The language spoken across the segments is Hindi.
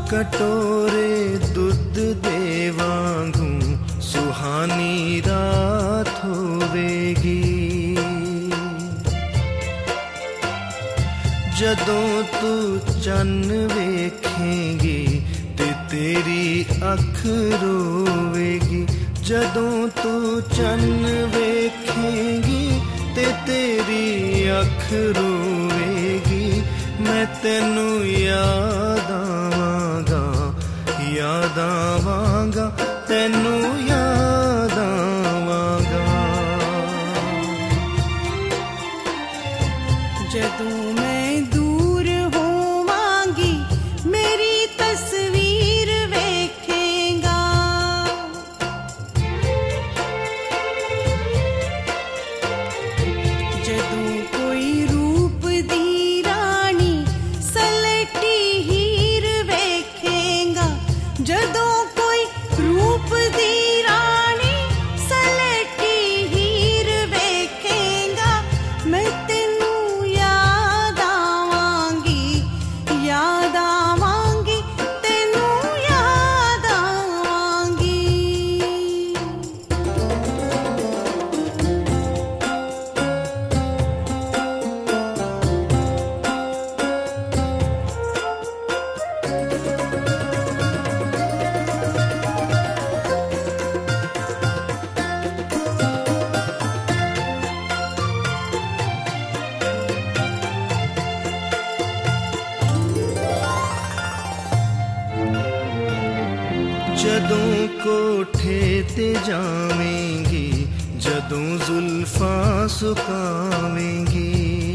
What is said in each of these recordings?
कटोरे दुध दे वांगू सुहानी रात होवेगी। जदों तू चन्न वेखेंगी ते तेरी अख रोवेगी। जदों तू चन्न वेखेंगी ते तेरी अख रोवेगी। मैं तेनू याद आवांगा, याद आवांगा, तेनू याद आवांगा। जदों मैं दूर होवांगी मेरी तस्वीर वेखेगा। जदों कोई रूप दी रानी सलटी हीर वेखेगा। जदों कोई रूप दी रानी सलटी हीर वेखेगा। मैं तेनू याद आवांगी, याद आवांगी, तेनू याद आवांगी। जदों कोठे ते जावेंगी, जदों जुल्फां सुकावेंगी।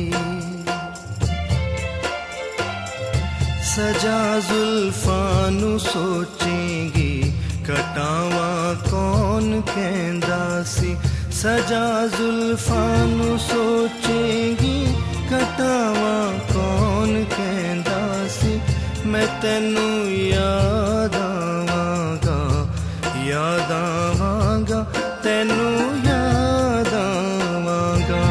सजा जुल्फां नू सोचेंगी, कटावां कौन कहंदा सी। सजा जुल्फां नू सोचेंगी, कटावां कौन कहंदा सी। मैं तेनू याद आवांगा, याद आवांगा, तेनू याद आवांगा।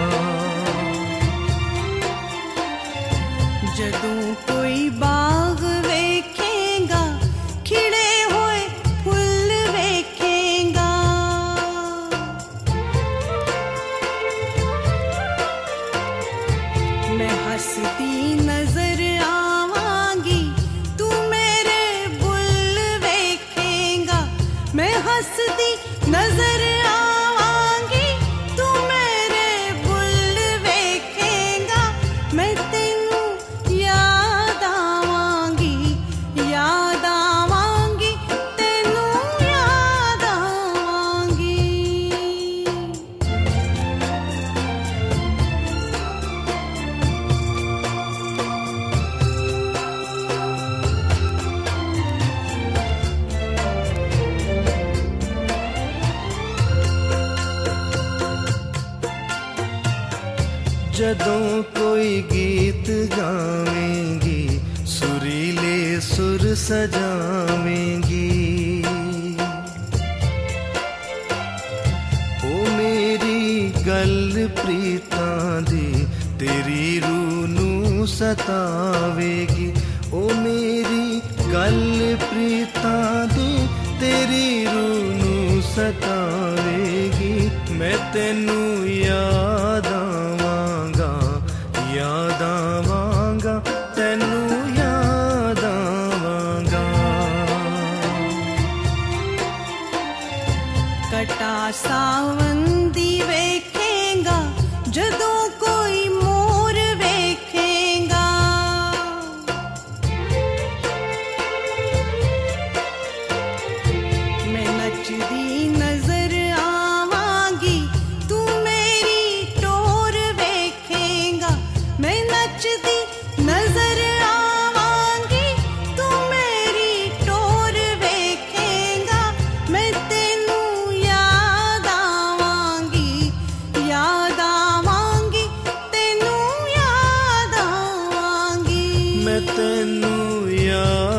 जदों कोई बाग वेखेगा खिड़े होए फुल वेखेगा। मैं हंसती नजर आवांगी, तू मेरे बुल वेखेगा। मैं हंसती नजर आवांगी, तू मेरे बुल वेखेगा। मैं तेनू याद आवांगी, याद आवांगी, तेनू याद आवांगी। जदों कोई गीत गावेंगी, सुरीले सुर सजावेंगी। ओ मेरी गल प्रीतां दी तेरी रूह नू सतावेगी। ओ मेरी गल प्रीतां दी तेरी रूह नू सतावेगी। मैं तेनू याद आवांगा, याद आवांगा, तेनू याद आवांगा। कटा सावंदी वेखेगा जदों कोई मोर वेखेगा। मैं नचदी नजर आवांगी, तू मेरी टोर वेखेगा। मैं नचदी नजर आवांगी, तू मेरी टोर वेखेगा। मैं तेनू याद आवांगी, याद आवांगी, तेनू याद आवांगी। मैं तेनू याद